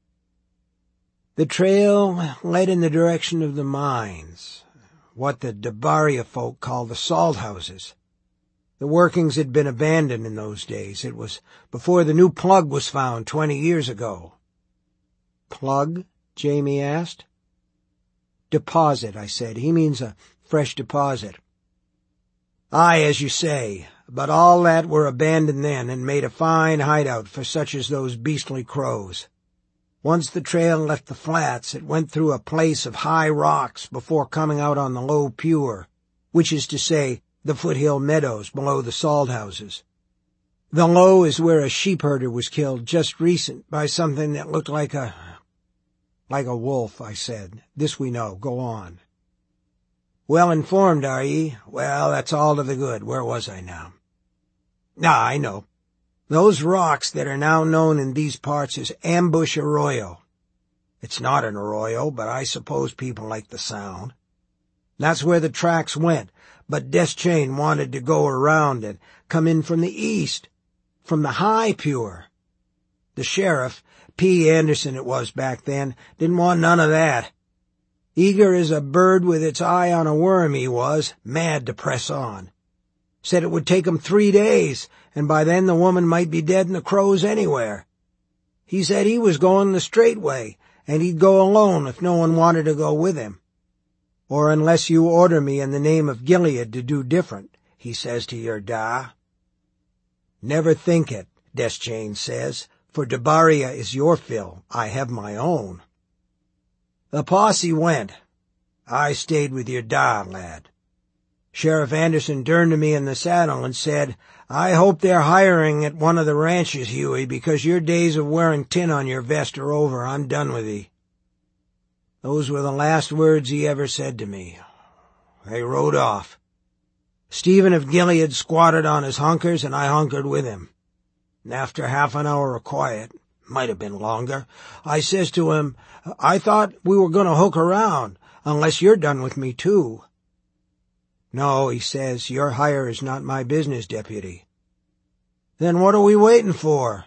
The trail led in the direction of the mines, what the Dabaria folk call the salt houses. The workings had been abandoned in those days. It was before the new plug was found 20 years ago. Plug? Jamie asked. Deposit, I said. He means a fresh deposit. Aye, as you say, but all that were abandoned then and made a fine hideout for such as those beastly Crows. Once the trail left the flats, it went through a place of high rocks before coming out on the low Pure, which is to say, the foothill meadows below the salt houses. The low is where a sheep herder was killed just recent by something that looked like a wolf, I said. This we know. Go on. Well informed, are ye? Well, that's all to the good. Where was I now? I know. Those rocks that are now known in these parts as Ambush Arroyo. It's not an arroyo, but I suppose people like the sound. That's where the tracks went, but Deschain wanted to go around and come in from the east, from the high Pure. The sheriff, P. Anderson it was back then, didn't want none of that. Eager as a bird with its eye on a worm he was, mad to press on. Said it would take him 3 days, and by then the woman might be dead and the Crows anywhere. He said he was going the straight way, and he'd go alone if no one wanted to go with him. Or unless you order me in the name of Gilead to do different, he says to your da. Never think it, Deschain says, for Dabaria is your fill. I have my own. The posse went. I stayed with your da, lad. Sheriff Anderson turned to me in the saddle and said, I hope they're hiring at one of the ranches, Huey, because your days of wearing tin on your vest are over. I'm done with thee. Those were the last words he ever said to me. They rode off. Stephen of Gilead squatted on his hunkers, and I hunkered with him. And after half an hour of quiet, might have been longer, I says to him, I thought we were going to hook around, unless you're done with me too. No, he says, your hire is not my business, deputy. Then what are we waiting for?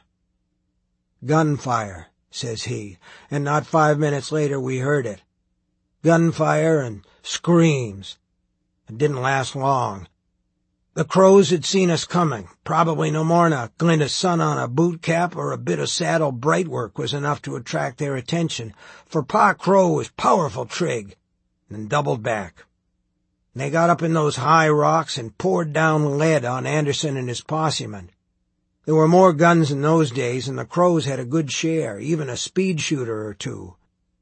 Gunfire, says he, and not 5 minutes later we heard it. Gunfire and screams. It didn't last long. The Crows had seen us coming. Probably no more'n a glint of sun on a boot cap or a bit of saddle bright work was enough to attract their attention, for Pa Crow was powerful trig, and doubled back. They got up in those high rocks and poured down lead on Anderson and his possemen. There were more guns in those days, and the Crows had a good share, even a speed shooter or two.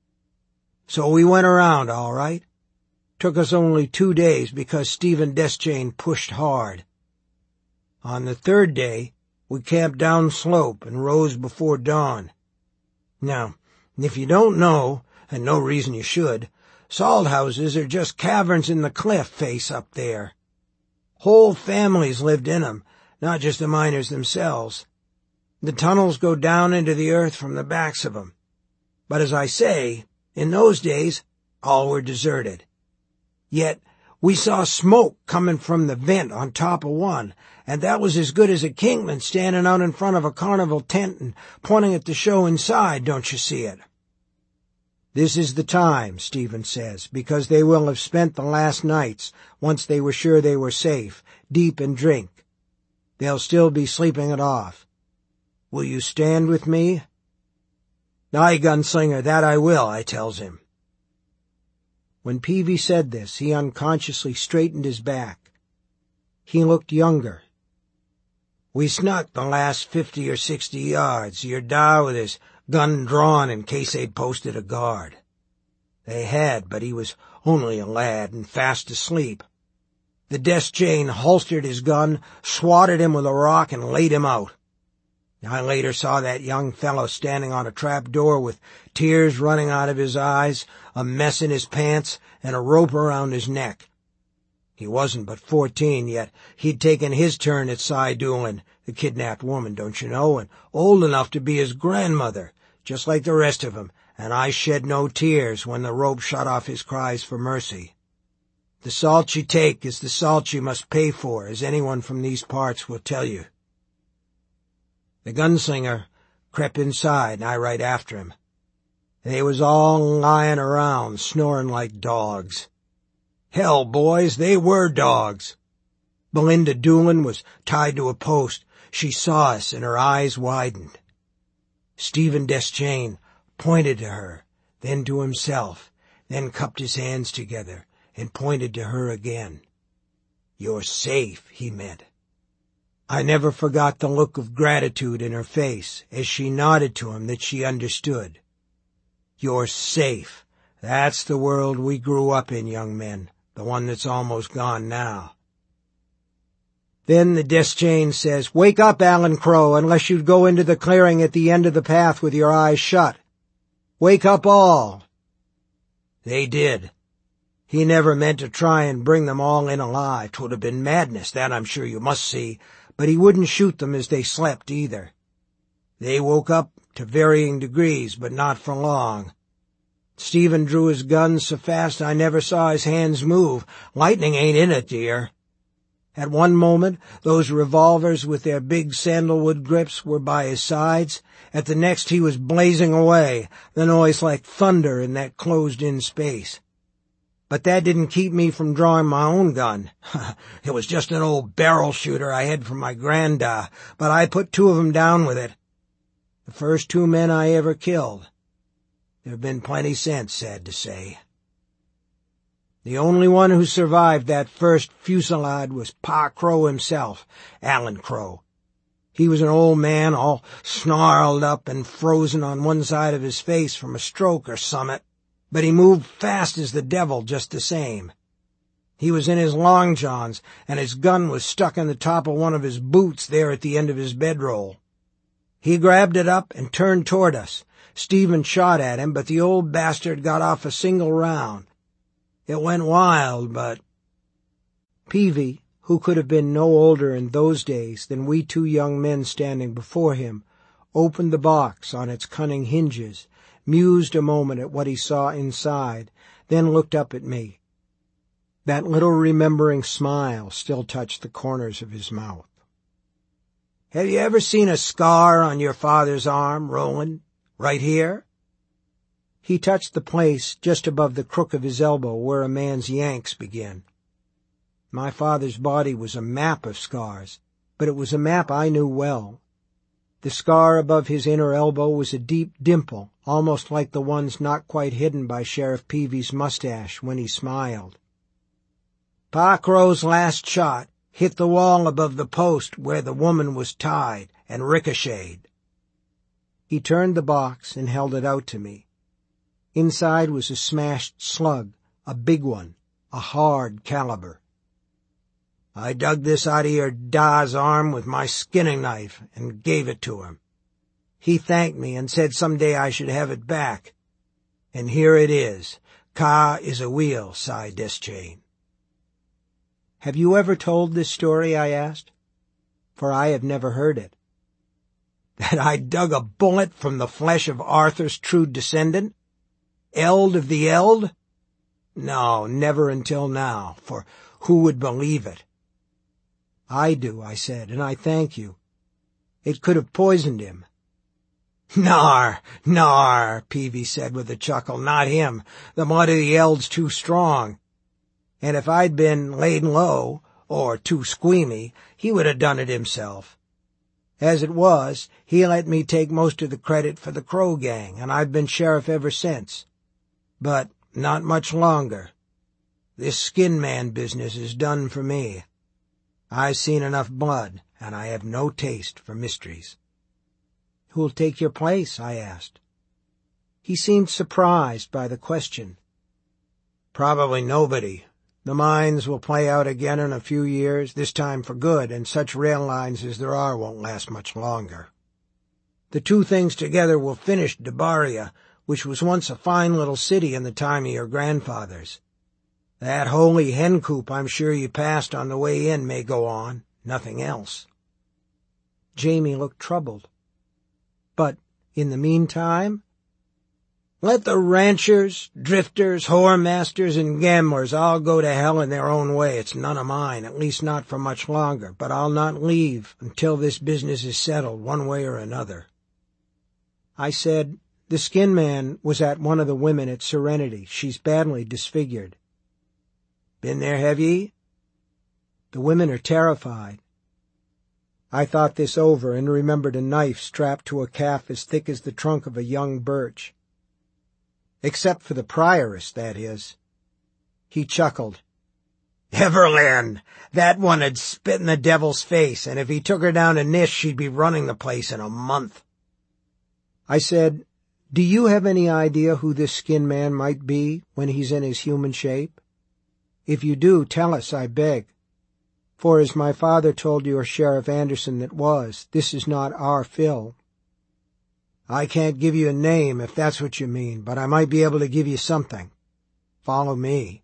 So we went around, all right. Took us only 2 days because Stephen Deschain pushed hard. On the 3rd day, we camped down slope and rose before dawn. Now, if you don't know, and no reason you should, salt houses are just caverns in the cliff face up there. Whole families lived in 'em, not just the miners themselves. The tunnels go down into the earth from the backs of 'em. But as I say, in those days, all were deserted. Yet, We saw smoke coming from the vent on top of one, and that was as good as a kingman standing out in front of a carnival tent and pointing at the show inside, don't you see it? This is the time, Stephen says, because they will have spent the last nights, once they were sure they were safe, deep in drink. They'll still be sleeping it off. Will you stand with me? Aye, gunslinger, that I will, I tells him. When Peavy said this, he unconsciously straightened his back. He looked younger. We snuck the last 50 or 60 yards, your da with his gun drawn in case they'd posted a guard. They had, but he was only a lad and fast asleep. The Deschain holstered his gun, swatted him with a rock, and laid him out. I later saw that young fellow standing on a trap door with tears running out of his eyes, a mess in his pants, and a rope around his neck. He wasn't but 14, yet he'd taken his turn at Cy Doolin, the kidnapped woman, don't you know, and old enough to be his grandmother, just like the rest of 'em, and I shed no tears when the rope shut off his cries for mercy. The salt you take is the salt you must pay for, as anyone from these parts will tell you. The gunslinger crept inside, and I right after him. They was all lying around, snoring like dogs. Hell, boys, they were dogs. Belinda Doolin was tied to a post. She saw us, and her eyes widened. Stephen Deschain pointed to her, then to himself, then cupped his hands together and pointed to her again. You're safe, he meant. I never forgot the look of gratitude in her face as she nodded to him that she understood. You're safe. That's the world we grew up in, young men, the one that's almost gone now. Then the Deschain says, Wake up, Alan Crow, unless you'd go into the clearing at the end of the path with your eyes shut. Wake up all. They did. He never meant to try and bring them all in alive. 'Twould have been madness, that I'm sure you must see, but he wouldn't shoot them as they slept either. They woke up to varying degrees, but not for long. Stephen drew his gun so fast I never saw his hands move. Lightning ain't in it, dear. At one moment, those revolvers with their big sandalwood grips were by his sides. At the next, he was blazing away, the noise like thunder in that closed-in space. But that didn't keep me from drawing my own gun. It was just an old barrel shooter I had from my granda, but I put 2 of them down with it. The first 2 men I ever killed. There have been plenty since, sad to say. The only one who survived that first fusillade was Pa Crow himself, Alan Crow. He was an old man, all snarled up and frozen on one side of his face from a stroke or summit, but he moved fast as the devil just the same. He was in his long johns, and his gun was stuck in the top of one of his boots there at the end of his bedroll. He grabbed it up and turned toward us. Stephen shot at him, but the old bastard got off a single round. It went wild, but Peavy, who could have been no older in those days than we 2 young men standing before him, opened the box on its cunning hinges, mused a moment at what he saw inside, then looked up at me. That little remembering smile still touched the corners of his mouth. Have you ever seen a scar on your father's arm, Roland? Right here? He touched the place just above the crook of his elbow where a man's yanks begin. My father's body was a map of scars, but it was a map I knew well. The scar above his inner elbow was a deep dimple, almost like the ones not quite hidden by Sheriff Peavy's mustache when he smiled. Pa Crow's last shot hit the wall above the post where the woman was tied and ricocheted. He turned the box and held it out to me. Inside was a smashed slug, a big one, a hard caliber. I dug this out of your da's arm with my skinning knife and gave it to him. He thanked me and said someday I should have it back. And here it is. Ka is a wheel, Cy Deschain. Have you ever told this story, I asked? For I have never heard it. That I dug a bullet from the flesh of Arthur's true descendant? Eld of the Eld? No, never until now, for who would believe it? I do, I said, and I thank you. It could have poisoned him. Nar, Peavy said with a chuckle. Not him. The blood of the Eld's too strong. And if I'd been laid low, or too squeamy, he would have done it himself. As it was, he let me take most of the credit for the Crow gang, and I've been sheriff ever since. But not much longer. This skin man business is done for me. I've seen enough blood, and I have no taste for mysteries. Who'll take your place? I asked. He seemed surprised by the question. Probably nobody. The mines will play out again in a few years, this time for good, and such rail lines as there are won't last much longer. The two things together will finish DeBaria, which was once a fine little city in the time of your grandfathers. That holy hen coop I'm sure you passed on the way in may go on, nothing else. Jamie looked troubled. But in the meantime? Let the ranchers, drifters, whoremasters, and gamblers all go to hell in their own way. It's none of mine, at least not for much longer, but I'll not leave until this business is settled one way or another. I said, the skin man was at one of the women at Serenity. She's badly disfigured. Been there, have ye? The women are terrified. I thought this over and remembered a knife strapped to a calf as thick as the trunk of a young birch. Except for the prioress, that is. He chuckled. Everland! That one'd spit in the devil's face, and if he took her down to Nish, she'd be running the place in a month. I said, do you have any idea who this skin man might be when he's in his human shape? If you do, tell us, I beg. For as my father told your Sheriff Anderson that was, this is not our Phil. I can't give you a name if that's what you mean, but I might be able to give you something. Follow me.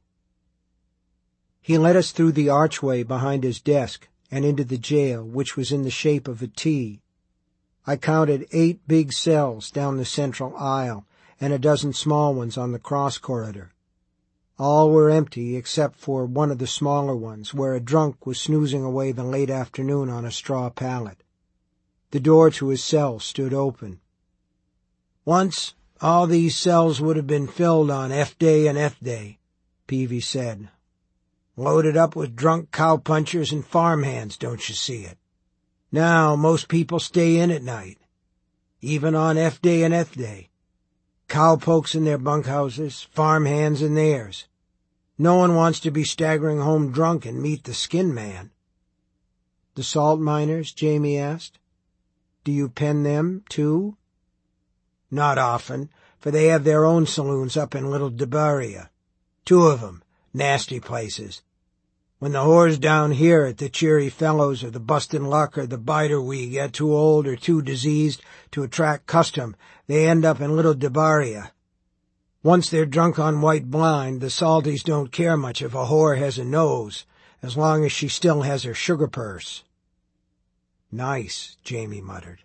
He led us through the archway behind his desk and into the jail, which was in the shape of a T. I counted 8 big cells down the central aisle and a dozen small ones on the cross corridor. All were empty except for one of the smaller ones, where a drunk was snoozing away the late afternoon on a straw pallet. The door to his cell stood open. Once, all these cells would have been filled on F-Day and F-Day, Peavy said. Loaded up with drunk cowpunchers and farmhands, don't you see it? Now, most people stay in at night, even on F-Day and F-Day. Cowpokes in their bunkhouses, farmhands in theirs. No one wants to be staggering home drunk and meet the skin man. The salt miners? Jamie asked. Do you pen them, too? Not often, for they have their own saloons up in Little DeBaria. 2 of them, nasty places. When the whores down here at the Cheery Fellows or the Bustin' Luck or the Biter We get too old or too diseased to attract custom, they end up in Little DeBaria. Once they're drunk on white blind, the salties don't care much if a whore has a nose, as long as she still has her sugar purse. Nice, Jamie muttered.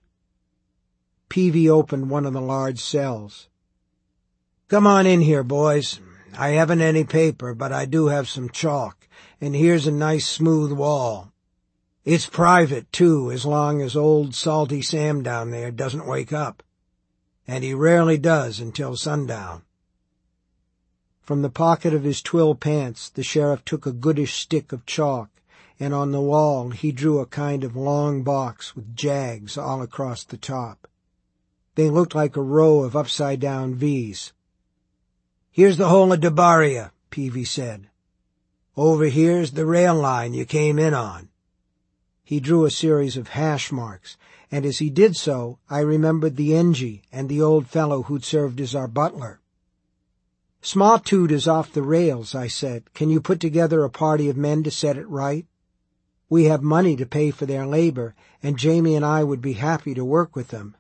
Peavy opened one of the large cells. Come on in here, boys. I haven't any paper, but I do have some chalk, and here's a nice smooth wall. It's private, too, as long as old Salty Sam down there doesn't wake up. And he rarely does until sundown. From the pocket of his twill pants, the sheriff took a goodish stick of chalk, and on the wall he drew a kind of long box with jags all across the top. They looked like a row of upside-down V's. Here's the whole of DeBaria, Peavy said. Over here's the rail line you came in on. He drew a series of hash marks, and as he did so, I remembered the Engie and the old fellow who'd served as our butler. Smawtoot is off the rails, I said. Can you put together a party of men to set it right? We have money to pay for their labor, and Jamie and I would be happy to work with them.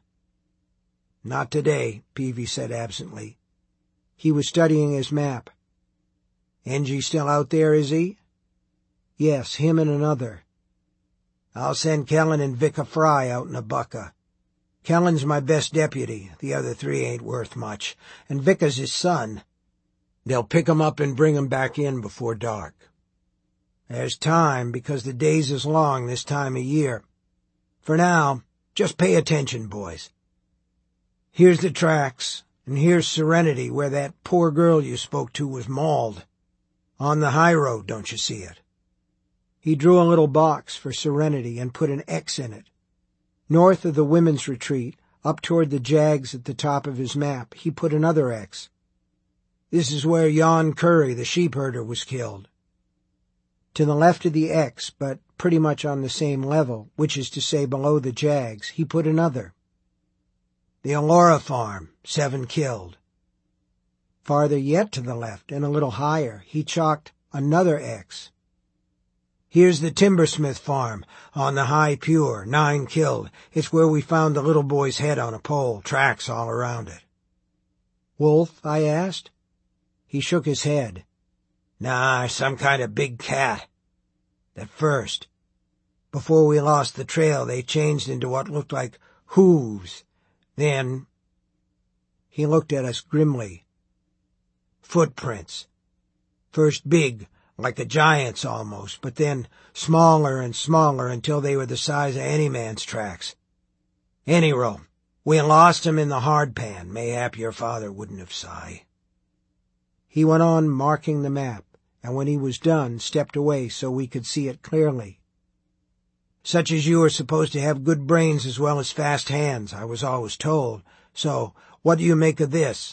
Not today, Peavy said absently. He was studying his map. Engie still out there, is he? Yes, him and another. I'll send Kellen and Vicar Fry out in a bucka. Kellen's my best deputy, the other 3 ain't worth much, and Vicar's his son. They'll pick 'em up and bring 'em back in before dark. There's time, because the days is long this time of year. For now, just pay attention, boys. Here's the tracks, and here's Serenity, where that poor girl you spoke to was mauled. On the high road, don't you see it?" He drew a little box for Serenity and put an X in it. North of the women's retreat, up toward the jags at the top of his map, he put another X. "This is where Yon Curry, the sheepherder, was killed." To the left of the X, but pretty much on the same level, which is to say below the jags, he put another. "The Elora farm, 7 killed." Farther yet to the left, and a little higher, he chalked another X. "Here's the Timbersmith farm, on the High Pure, 9 killed. It's where we found the little boy's head on a pole, tracks all around it." "Wolf?" I asked. He shook his head. "Nah, some kind of big cat. At first, before we lost the trail, they changed into what looked like hooves. Then—" He looked at us grimly. "Footprints. First big, like a giant's almost, but then smaller and smaller until they were the size of any man's tracks. Anyhow, we lost 'em in the hard pan. Mayhap your father wouldn't have sighed." He went on marking the map, and when he was done, stepped away so we could see it clearly. "Such as you are supposed to have good brains as well as fast hands, I was always told. So, what do you make of this?"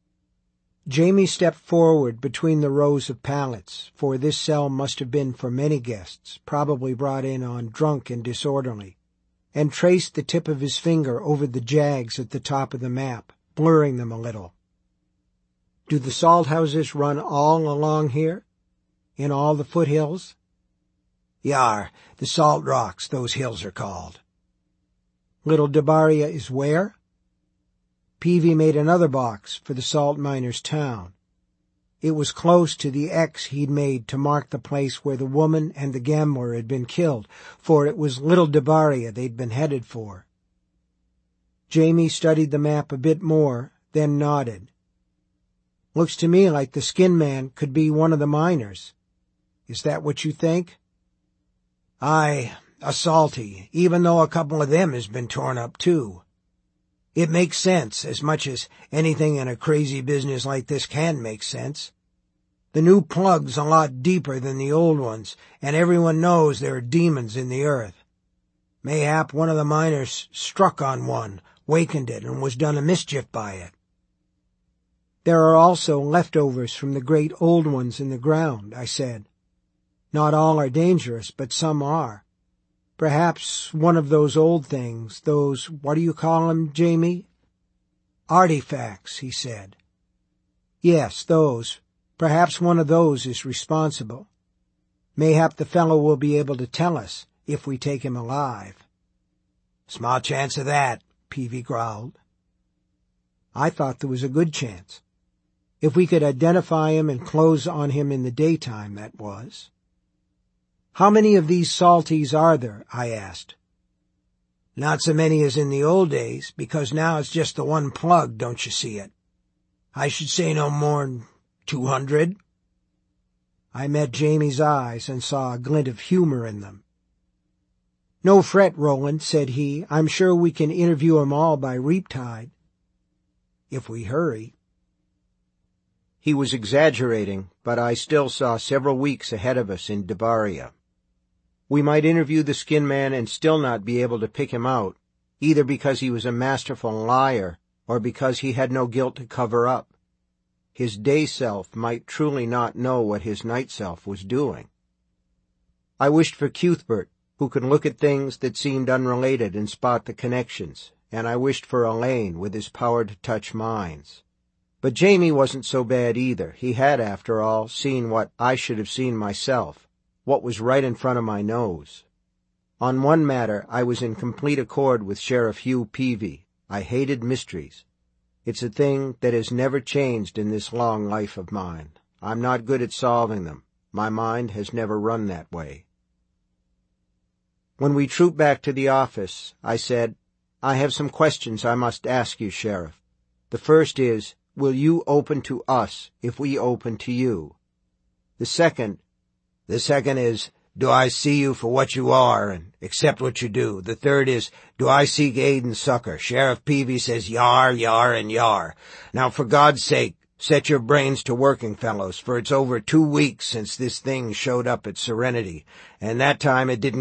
Jamie stepped forward between the rows of pallets, for this cell must have been for many guests, probably brought in on drunk and disorderly, and traced the tip of his finger over the jags at the top of the map, blurring them a little. "Do the salt houses run all along here? In all the foothills?" "Yar, the Salt Rocks, those hills are called." "Little Debaria is where?" Peavy made another box for the salt miners' town. It was close to the X he'd made to mark the place where the woman and the gambler had been killed, for it was Little Debaria they'd been headed for. Jamie studied the map a bit more, then nodded. "Looks to me like the Skin Man could be one of the miners. Is that what you think?" "Aye, a salty, even though a couple of them has been torn up too. It makes sense, as much as anything in a crazy business like this can make sense. The new plug's a lot deeper than the old ones, and everyone knows there are demons in the earth. Mayhap one of the miners struck on one, wakened it, and was done a mischief by it." "There are also leftovers from the great old ones in the ground," I said. "Not all are dangerous, but some are. Perhaps one of those old things, those, what do you call 'em, Jamie?" "Artifacts," he said. "Yes, those. Perhaps one of those is responsible. Mayhap the fellow will be able to tell us, if we take him alive." "Small chance of that," Peavy growled. I thought there was a good chance. If we could identify him and close on him in the daytime, that was. "How many of these salties are there?" I asked. "Not so many as in the old days, because now it's just the one plug, don't you see it? I should say no more'n 200. I met Jamie's eyes and saw a glint of humor in them. "No fret, Roland," said he. "I'm sure we can interview 'em all by reap tide. If we hurry." He was exaggerating, but I still saw several weeks ahead of us in Debaria. We might interview the Skin Man and still not be able to pick him out, either because he was a masterful liar or because he had no guilt to cover up. His day self might truly not know what his night self was doing. I wished for Cuthbert, who could look at things that seemed unrelated and spot the connections, and I wished for Elaine with his power to touch minds. But Jamie wasn't so bad either. He had, after all, seen what I should have seen myself, what was right in front of my nose. On one matter I was in complete accord with Sheriff Hugh Peavy. I hated mysteries. It's a thing that has never changed in this long life of mine. I'm not good at solving them. My mind has never run that way. When we trooped back to the office, I said, "I have some questions I must ask you, Sheriff. The first is, will you open to us if we open to you? The second is, do I see you for what you are and accept what you do? The third is, do I seek aid and succor? Sheriff Peavy says, yar, yar, and yar. Now, for God's sake, set your brains to working, fellows, for it's over 2 weeks since this thing showed up at Serenity, and that time it didn't